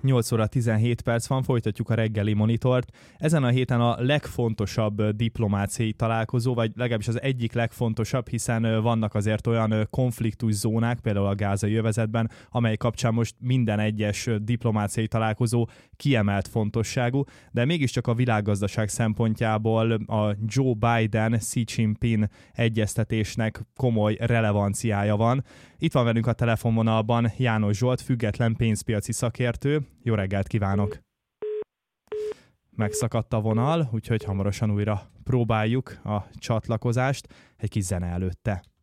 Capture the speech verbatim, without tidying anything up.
nyolc óra tizenhét perc van, folytatjuk a reggeli monitort. Ezen a héten a legfontosabb diplomáciai találkozó, vagy legalábbis az egyik legfontosabb, hiszen vannak azért olyan konfliktuszónák, például a gázai övezetben, amely kapcsán most minden egyes diplomáciai találkozó kiemelt fontosságú, de mégiscsak a világgazdaság szempontjából a Joe Biden-Xi Jinping egyeztetésnek komoly relevanciája van. Itt van velünk a telefonvonalban János Zsolt, független pénzpiaci szakértő. Jó reggelt kívánok! Megszakadt a vonal, úgyhogy hamarosan újra próbáljuk a csatlakozást egy kis zene előtte.